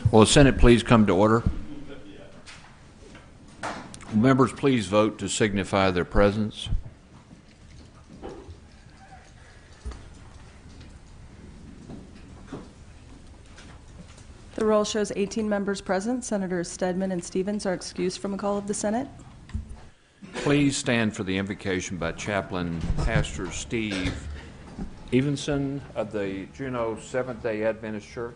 Will the Senate please come to order? Members, please vote to signify their presence. The roll shows 18 members present. Senators Stedman and Stevens are excused from a call of the Senate. Please stand for the invocation by Chaplain Pastor Steve Evenson of the Juneau Seventh-day Adventist Church.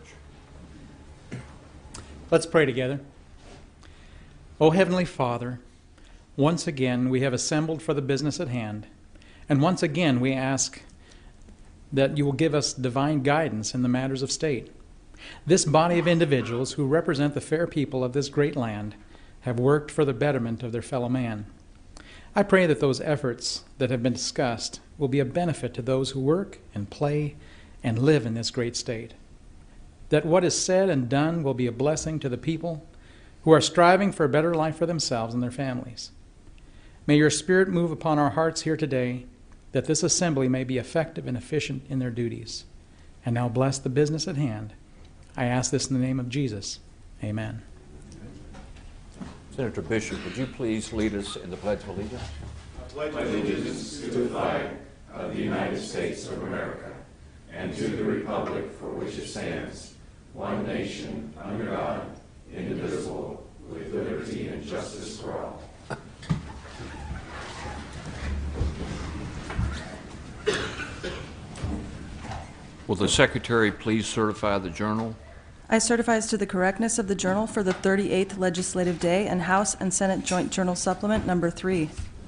Let's pray together. O Heavenly Father, once again we have assembled for the business at hand, and once again we ask that you will give us divine guidance in the matters of state. This body of individuals who represent the fair people of this great land have worked for the betterment of their fellow man. I pray that those efforts that have been discussed will be a benefit to those who work and play and live in this great state. That what is said and done will be a blessing to the people who are striving for a better life for themselves and their families. May your Spirit move upon our hearts here today, that this assembly may be effective and efficient in their duties. And now bless the business at hand. I ask this in the name of Jesus. Amen. Senator Bishop, would you please lead us in the Pledge of Allegiance? I pledge allegiance to the flag of the United States of America and to the republic for which it stands, one nation, under God, indivisible, with liberty and justice for all. Will the Secretary please certify the journal? I certify as to the correctness of the journal for the 38th legislative day and House and Senate Joint Journal Supplement number 3.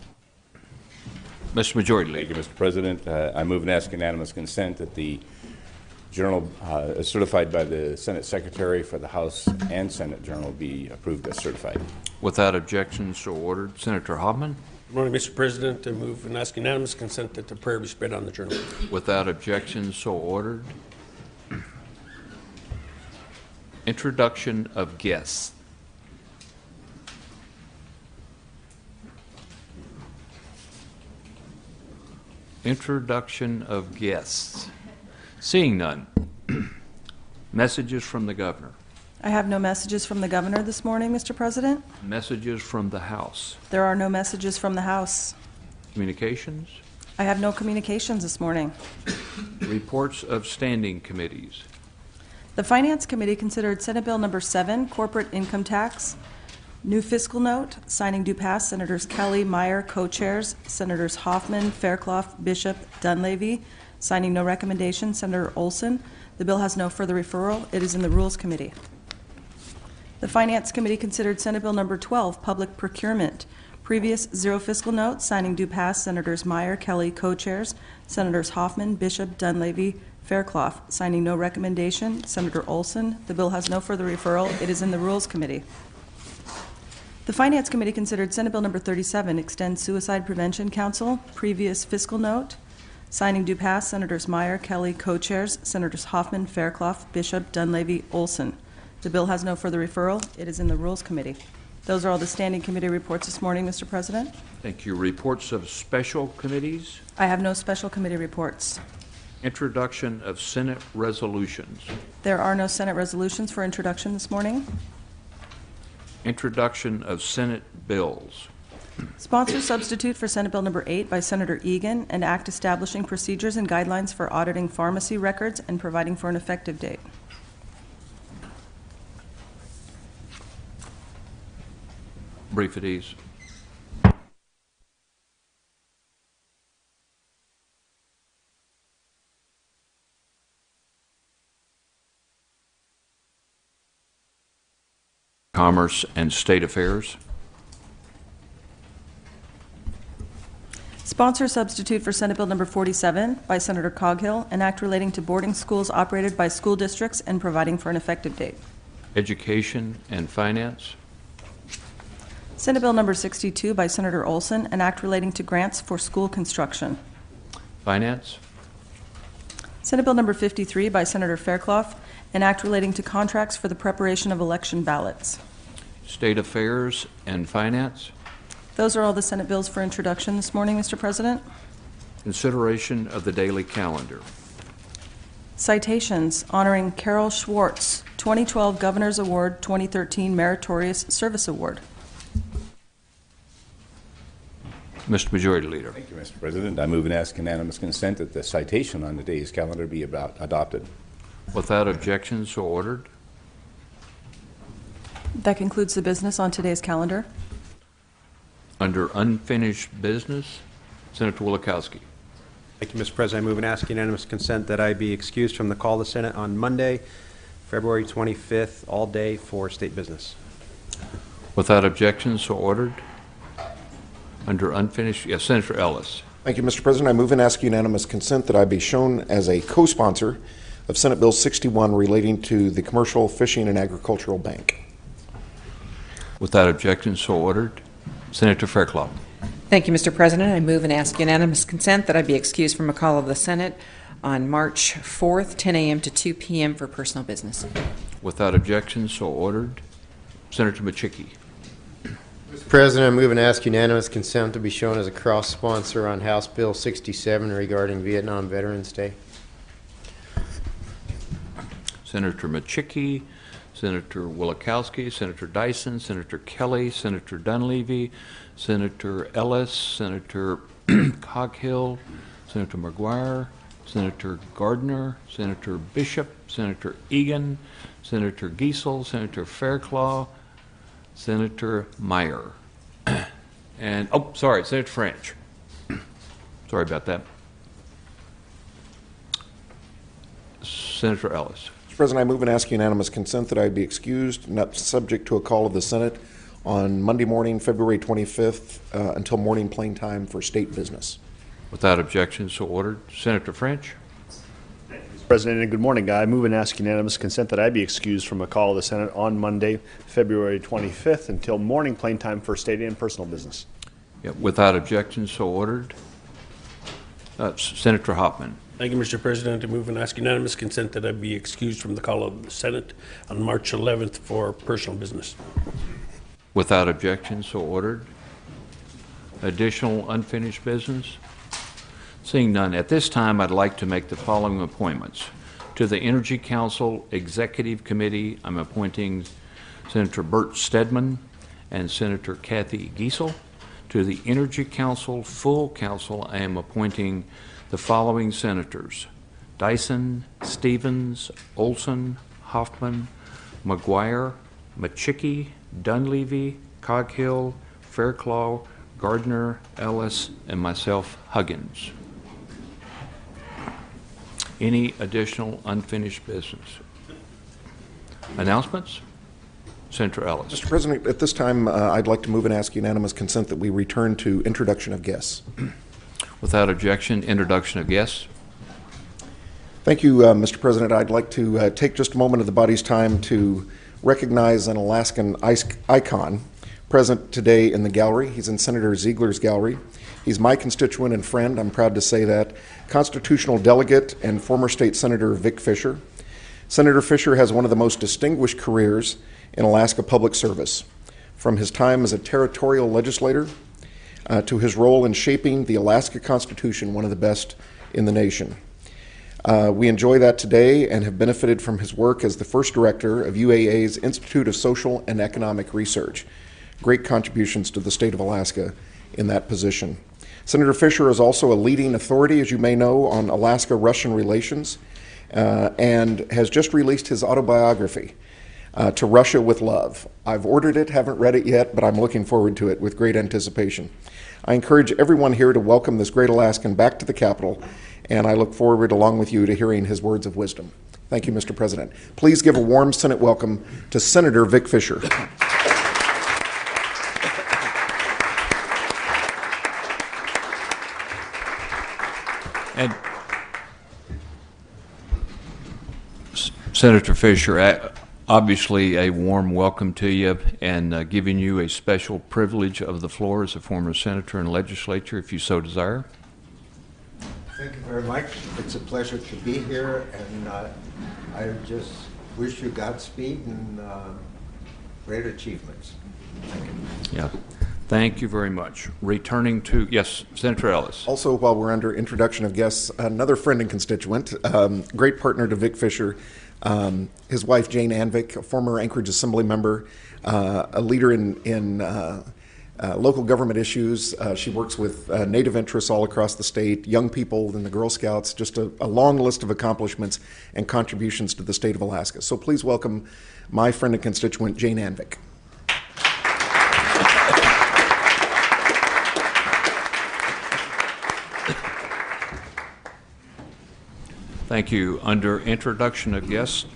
Mr. Majority Leader. Thank you, Mr. President. I move and ask unanimous consent that the journal as certified by the Senate Secretary for the House and Senate Journal be approved as certified. Without objection, so ordered. Senator Hoffman. Good morning, Mr. President. I move and ask unanimous consent that the prayer be spread on the journal. Without objection, so ordered. Introduction of guests. Introduction of guests. Seeing none. Messages from the Governor. I have no messages from the Governor this morning, Mr. President. Messages from the House. There are no messages from the House. Communications. I have no communications this morning. Reports of standing committees. The Finance Committee considered Senate Bill number 7, Corporate Income Tax. New fiscal note, signing due pass, Senators Kelly, Meyer, co-chairs, Senators Hoffman, Fairclough, Bishop, Dunleavy. Signing no recommendation, Senator Olson. The bill has no further referral. It is in the Rules Committee. The Finance Committee considered Senate Bill number 12, Public Procurement. Previous zero fiscal note, signing due pass, Senators Meyer, Kelly, co-chairs, Senators Hoffman, Bishop, Dunleavy, Fairclough. Signing no recommendation, Senator Olson. The bill has no further referral. It is in the Rules Committee. The Finance Committee considered Senate Bill number 37, Extend Suicide Prevention Council. Previous fiscal note, signing due pass, Senators Meyer, Kelly, co-chairs, Senators Hoffman, Fairclough, Bishop, Dunleavy, Olson. The bill has no further referral. It is in the Rules Committee. Those are all the standing committee reports this morning, Mr. President. Thank you. Reports of special committees. I have no special committee reports. Introduction of Senate resolutions. There are no Senate resolutions for introduction this morning. Introduction of Senate bills. Sponsor substitute for Senate Bill number 8 by Senator Egan, an act establishing procedures and guidelines for auditing pharmacy records and providing for an effective date. Brief at ease. Commerce and State Affairs. Sponsor substitute for Senate Bill number 47 by Senator Coghill, an act relating to boarding schools operated by school districts and providing for an effective date. Education and Finance. Senate Bill number 62 by Senator Olson, an act relating to grants for school construction. Finance. Senate Bill number 53 by Senator Fairclough, an act relating to contracts for the preparation of election ballots. State Affairs and Finance. Those are all the Senate bills for introduction this morning, Mr. President. Consideration of the daily calendar. Citations honoring Carol Schwartz, 2012 Governor's Award, 2013 Meritorious Service Award. Mr. Majority Leader. Thank you, Mr. President. I move and ask unanimous consent that the citation on today's calendar be adopted. Without objection, so ordered. That concludes the business on today's calendar. Under unfinished business, Senator Wielechowski. Thank you, Mr. President. I move and ask unanimous consent that I be excused from the call of the Senate on Monday, February 25th, all day for state business. Without objection, so ordered. Under unfinished, yes, Senator Ellis. Thank you, Mr. President. I move and ask unanimous consent that I be shown as a co-sponsor of Senate Bill 61 relating to the Commercial Fishing and Agricultural Bank. Without objection, so ordered. Senator Fairclough. Thank you, Mr. President. I move and ask unanimous consent that I be excused from a call of the Senate on March 4th, 10 a.m. to 2 p.m. for personal business. Without objection, so ordered. Senator Machicki. Mr. President, I move and ask unanimous consent to be shown as a cross-sponsor on House Bill 67 regarding Vietnam Veterans Day. Senator Machicki, Senator Wielechowski, Senator Dyson, Senator Kelly, Senator Dunleavy, Senator Ellis, Senator Coghill, Senator McGuire, Senator Gardner, Senator Bishop, Senator Egan, Senator Giesel, Senator Fairclough, Senator Meyer. And, oh, sorry, Senator French. Sorry about that. Senator Ellis. Mr. President, I move and ask unanimous consent that I be excused, not subject to a call of the Senate, on Monday morning, February 25th, until morning plain time for state business. Without objection, so ordered. Senator French. Mr. President, and good morning. I move and ask unanimous consent that I be excused from a call of the Senate on Monday, February 25th, until morning plain time for state and personal business. Yeah, without objection, so ordered. Senator Hoffman. Thank you, Mr. President. I move and ask unanimous consent that I be excused from the call of the Senate on March 11th for personal business. Without objection, so ordered. Additional unfinished business? Seeing none, at this time I'd like to make the following appointments. To the Energy Council Executive Committee, I'm appointing Senator Bert Stedman and Senator Kathy Giesel. To the Energy Council Full Council, I am appointing the following senators: Dyson, Stevens, Olson, Hoffman, McGuire, Machicki, Dunleavy, Coghill, Fairclough, Gardner, Ellis, and myself, Huggins. Any additional unfinished business? Announcements? Senator Ellis. Mr. President, at this time, I'd like to move and ask unanimous consent that we return to introduction of guests. Without objection, introduction of guests. Thank you, Mr. President. I'd like to take just a moment of the body's time to recognize an Alaskan icon present today in the gallery. He's in Senator Ziegler's gallery. He's my constituent and friend, I'm proud to say that, constitutional delegate and former state senator Vic Fisher. Senator Fisher has one of the most distinguished careers in Alaska public service, from his time as a territorial legislator to his role in shaping the Alaska Constitution, one of the best in the nation. We enjoy that today and have benefited from his work as the first director of UAA's Institute of Social and Economic Research. Great contributions to the state of Alaska in that position. Senator Fisher is also a leading authority, as you may know, on Alaska-Russian relations and has just released his autobiography, To Russia with Love. I've ordered it, haven't read it yet, but I'm looking forward to it with great anticipation. I encourage everyone here to welcome this great Alaskan back to the Capitol, and I look forward, along with you, to hearing his words of wisdom. Thank you, Mr. President. Please give a warm Senate welcome to Senator Vic Fisher. And Senator Fisher, obviously a warm welcome to you, and giving you a special privilege of the floor as a former senator and legislature, if you so desire. Thank you very much. It's a pleasure to be here, and I just wish you Godspeed and great achievements. Thank you. Yeah. Thank you very much. Returning to, yes, Senator Ellis. Also, while we're under introduction of guests, another friend and constituent, great partner to Vic Fisher, his wife Jane Anvik, a former Anchorage Assembly member, a leader in local government issues. She works with Native interests all across the state, young people in the Girl Scouts, just a long list of accomplishments and contributions to the state of Alaska. So please welcome my friend and constituent, Jane Anvik. Thank you. Under introduction of guests,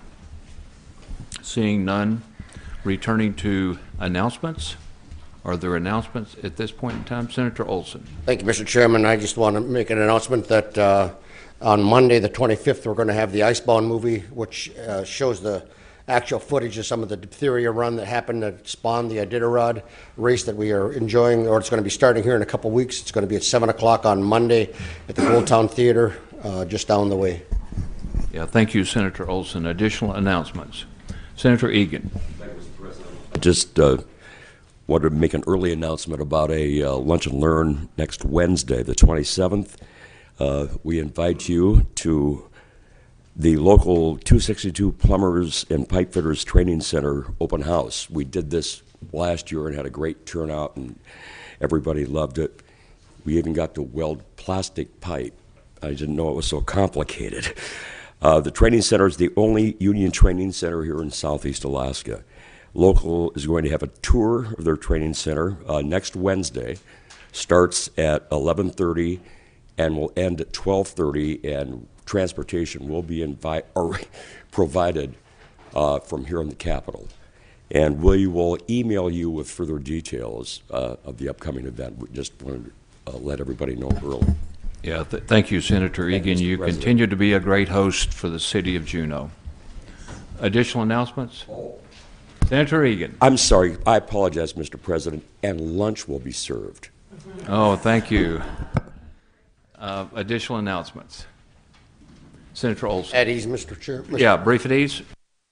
seeing none, returning to announcements. Are there announcements at this point in time? Senator Olson. Thank you, Mr. Chairman. I just want to make an announcement that on Monday, the 25th, we're going to have the Icebound movie, which shows the actual footage of some of the diphtheria run that happened that spawned the Iditarod race that we are enjoying, or it's going to be starting here in a couple weeks. It's going to be at 7 o'clock on Monday at the Gold Town Theater, just down the way. Yeah, thank you, Senator Olson. Additional announcements. Senator Egan. Thank you, Mr. President. Just wanted to make an early announcement about a lunch and learn next Wednesday, the 27th. We invite you to the local 262 Plumbers and Pipe Fitters Training Center open house. We did this last year and had a great turnout, and everybody loved it. We even got to weld plastic pipe. I didn't know it was so complicated. The training center is the only union training center here in Southeast Alaska. Local is going to have a tour of their training center next Wednesday. Starts at 11:30 and will end at 12:30, and transportation will be provided from here in the Capitol. And we will email you with further details of the upcoming event. We just wanted to let everybody know early. Yeah, thank you, Senator Egan. You continue to be a great host for the city of Juneau. Additional announcements? Senator Egan. I'm sorry. I apologize, Mr. President. And lunch will be served. Oh, thank you. Additional announcements. Senator Olson. At ease, Mr. Chair. Yeah, brief at ease.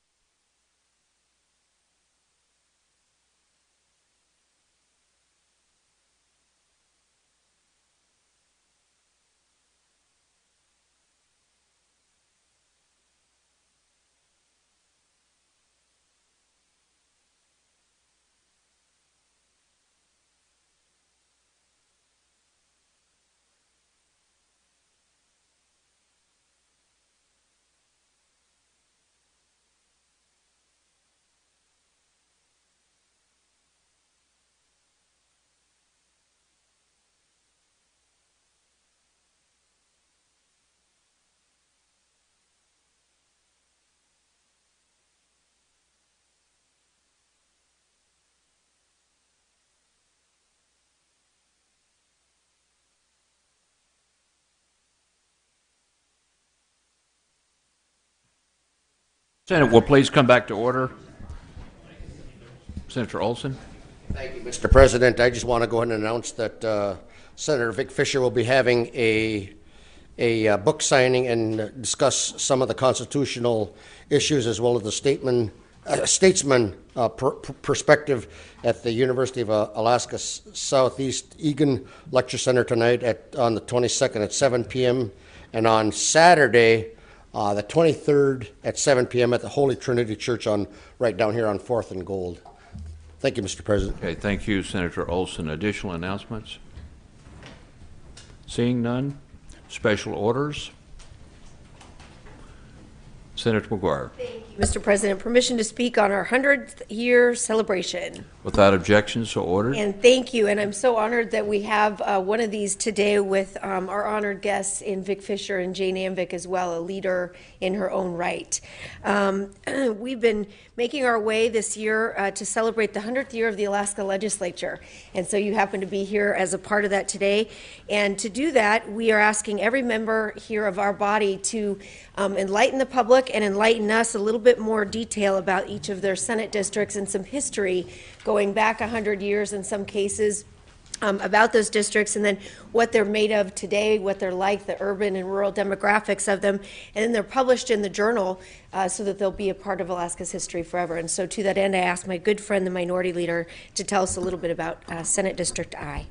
Senate will please come back to order. Senator Olson. Thank you, Mr. President. I just want to go ahead and announce that Senator Vic Fisher will be having a book signing and discuss some of the constitutional issues as well as the statesman perspective at the University of Alaska Southeast Egan Lecture Center tonight on the 22nd at 7 p.m. and on Saturday, the 23rd at 7 p.m. at the Holy Trinity Church right down here on 4th and Gold. Thank you, Mr. President. Okay, thank you, Senator Olson. Additional announcements? Seeing none. Special orders. Senator McGuire. Thank you, Mr. President. Permission to speak on our 100th year celebration. Without objection, so ordered. And thank you. And I'm so honored that we have one of these today with our honored guests in Vic Fisher and Jane Anvik as well, a leader in her own right. We've been making our way this year to celebrate the 100th year of the Alaska Legislature. And so you happen to be here as a part of that today. And to do that, we are asking every member here of our body to enlighten the public and enlighten us a little bit more detail about each of their Senate districts and some history going back 100 years in some cases, about those districts, and then what they're made of today, what they're like, the urban and rural demographics of them, and then they're published in the journal so that they'll be a part of Alaska's history forever. And so to that end, I asked my good friend, the Minority Leader, to tell us a little bit about Senate District I.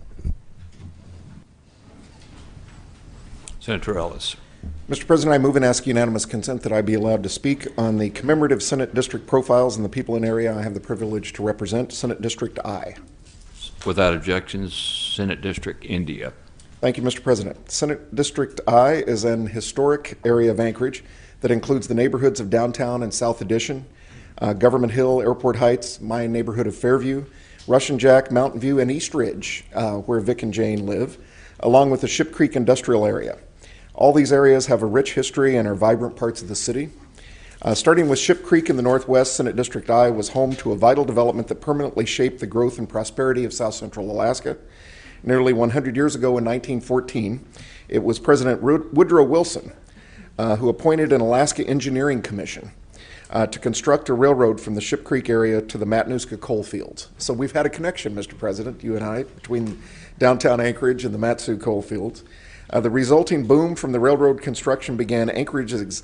Senator Ellis. Mr. President, I move and ask unanimous consent that I be allowed to speak on the commemorative Senate District profiles and the people and area I have the privilege to represent, Senate District I. Without objections, Senate District India. Thank you, Mr. President. Senate District I is an historic area of Anchorage that includes the neighborhoods of Downtown and South Addition, Government Hill, Airport Heights, my neighborhood of Fairview, Russian Jack, Mountain View, and East Ridge, where Vic and Jane live, along with the Ship Creek industrial area. All these areas have a rich history and are vibrant parts of the city. Starting with Ship Creek in the northwest, Senate District I was home to a vital development that permanently shaped the growth and prosperity of South Central Alaska. Nearly 100 years ago in 1914, it was President Woodrow Wilson who appointed an Alaska Engineering Commission to construct a railroad from the Ship Creek area to the Matanuska coal fields. So we've had a connection, Mr. President, you and I, between downtown Anchorage and the Matsu coal fields. The resulting boom from the railroad construction began Anchorage's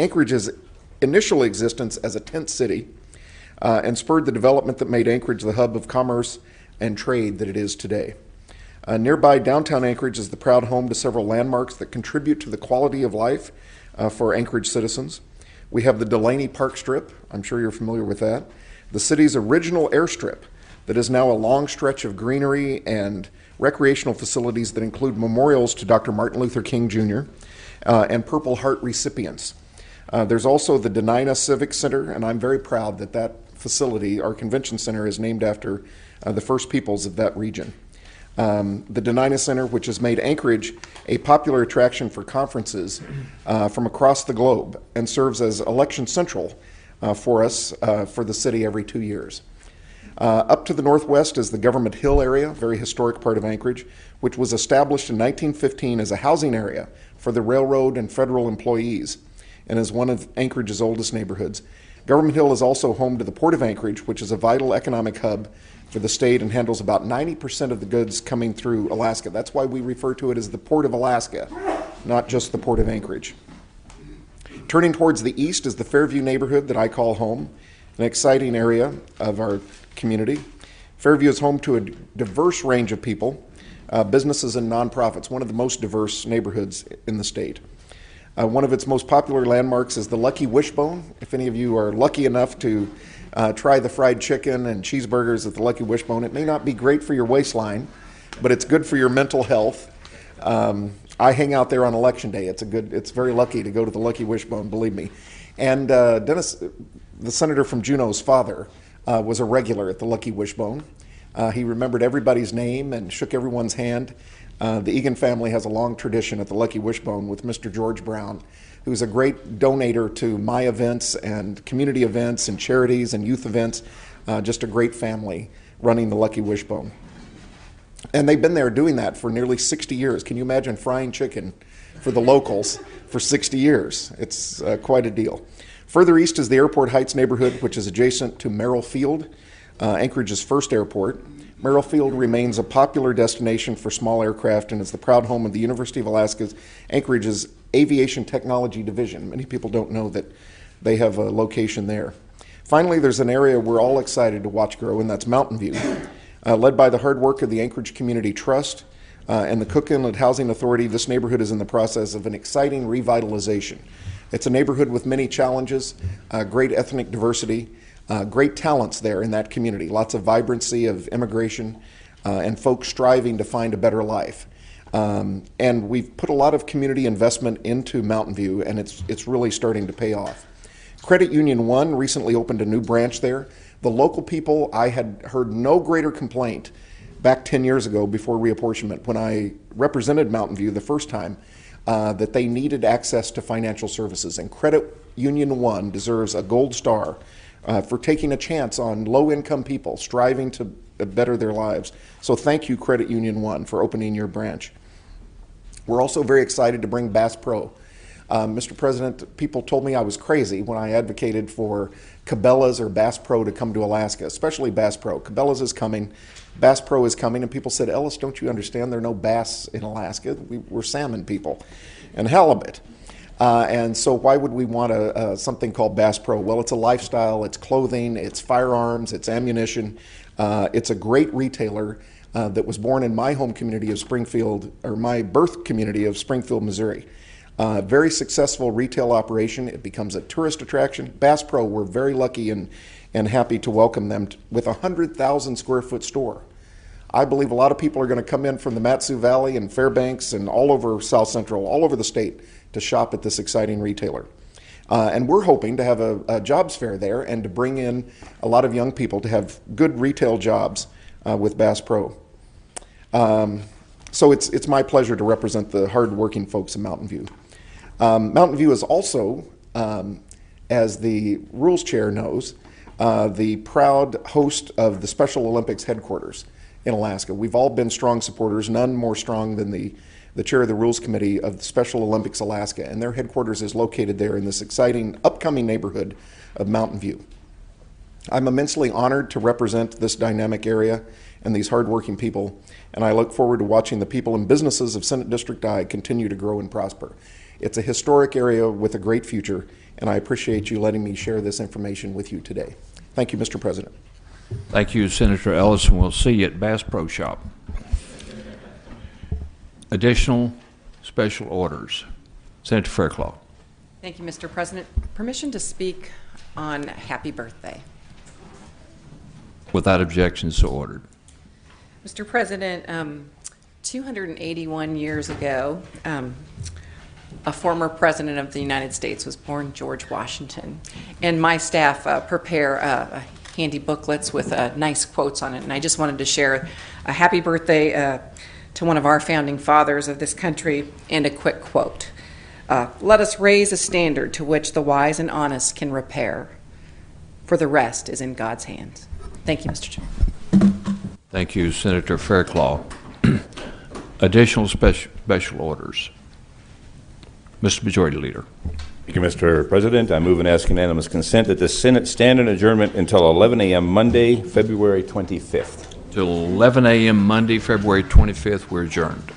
initial existence as a tent city and spurred the development that made Anchorage the hub of commerce and trade that it is today. Nearby downtown Anchorage is the proud home to several landmarks that contribute to the quality of life for Anchorage citizens. We have the Delaney Park Strip, I'm sure you're familiar with that, the city's original airstrip that is now a long stretch of greenery and recreational facilities that include memorials to Dr. Martin Luther King Jr. And Purple Heart recipients. There's also the Denina Civic Center, and I'm very proud that that facility, our convention center, is named after the first peoples of that region. The Denina Center, which has made Anchorage a popular attraction for conferences from across the globe and serves as election central for us, for the city every 2 years. Up to the northwest is the Government Hill area, a very historic part of Anchorage, which was established in 1915 as a housing area for the railroad and federal employees and is one of Anchorage's oldest neighborhoods. Government Hill is also home to the Port of Anchorage, which is a vital economic hub for the state and handles about 90% of the goods coming through Alaska. That's why we refer to it as the Port of Alaska, not just the Port of Anchorage. Turning towards the east is the Fairview neighborhood that I call home, an exciting area of our community. Fairview is home to a diverse range of people, businesses and nonprofits, one of the most diverse neighborhoods in the state. One of its most popular landmarks is the Lucky Wishbone. If any of you are lucky enough to try the fried chicken and cheeseburgers at the Lucky Wishbone, it may not be great for your waistline, but it's good for your mental health. I hang out there on election day. It's very lucky to go to the Lucky Wishbone, believe me. And Dennis, the senator from Juneau's father, was a regular at the Lucky Wishbone. He remembered everybody's name and shook everyone's hand. The Egan family has a long tradition at the Lucky Wishbone with Mr. George Brown, who's a great donator to my events and community events and charities and youth events. Just a great family running the Lucky Wishbone. And they've been there doing that for nearly 60 years. Can you imagine frying chicken for the locals for 60 years? It's quite a deal. Further east is the Airport Heights neighborhood, which is adjacent to Merrill Field, Anchorage's first airport. Merrill Field remains a popular destination for small aircraft and is the proud home of the University of Alaska's Anchorage's Aviation Technology Division. Many people don't know that they have a location there. Finally, there's an area we're all excited to watch grow, and that's Mountain View. Led by the hard work of the Anchorage Community Trust and the Cook Inlet Housing Authority, this neighborhood is in the process of an exciting revitalization. It's a neighborhood with many challenges, great ethnic diversity, great talents there in that community, lots of vibrancy of immigration and folks striving to find a better life. And we've put a lot of community investment into Mountain View, and it's really starting to pay off. Credit Union 1 recently opened a new branch there. The local people, I had heard no greater complaint back 10 years ago before reapportionment when I represented Mountain View the first time that they needed access to financial services. And Credit Union 1 deserves a gold star for taking a chance on low-income people striving to better their lives. So thank you, Credit Union 1, for opening your branch. We're also very excited to bring Bass Pro Mr. President, people told me I was crazy when I advocated for Cabela's or Bass Pro to come to Alaska, especially Bass Pro. Cabela's is coming, Bass Pro is coming, and people said, Ellis, don't you understand there are no bass in Alaska? We're salmon people, and halibut. And so why would we want something called Bass Pro? Well, it's a lifestyle, it's clothing, it's firearms, it's ammunition. It's a great retailer that was born in my home community of Springfield, or my birth community of Springfield, Missouri. Very successful retail operation. It becomes a tourist attraction. Bass Pro, we're very lucky and happy to welcome them with a 100,000 square foot store. I believe a lot of people are going to come in from the Mat-Su Valley and Fairbanks and all over South Central, all over the state to shop at this exciting retailer. And we're hoping to have a jobs fair there and to bring in a lot of young people to have good retail jobs with Bass Pro. So it's my pleasure to represent the hard-working folks in Mountain View. Mountain View is also, as the Rules Chair knows, the proud host of the Special Olympics headquarters in Alaska. We've all been strong supporters, none more strong than the Chair of the Rules Committee of the Special Olympics Alaska, and their headquarters is located there in this exciting upcoming neighborhood of Mountain View. I'm immensely honored to represent this dynamic area and these hardworking people, and I look forward to watching the people and businesses of Senate District I continue to grow and prosper. It's a historic area with a great future, and I appreciate you letting me share this information with you today. Thank you, Mr. President. Thank you, Senator Ellis, and we'll see you at Bass Pro Shop. Additional special orders. Senator Fairclough. Thank you, Mr. President. Permission to speak on happy birthday. Without objection, so ordered. Mr. President, 281 years ago, a former president of the United States was born, George Washington. And my staff prepare handy booklets with nice quotes on it. And I just wanted to share a happy birthday to one of our founding fathers of this country and a quick quote. Let us raise a standard to which the wise and honest can repair, for the rest is in God's hands. Thank you, Mr. Chairman. Thank you, Senator Fairclough. Additional special orders. Mr. Majority Leader. Thank you, Mr. President. I move and ask unanimous consent that the Senate stand in adjournment until 11 a.m. Monday, February 25th. Till 11 a.m. Monday, February 25th, we're adjourned.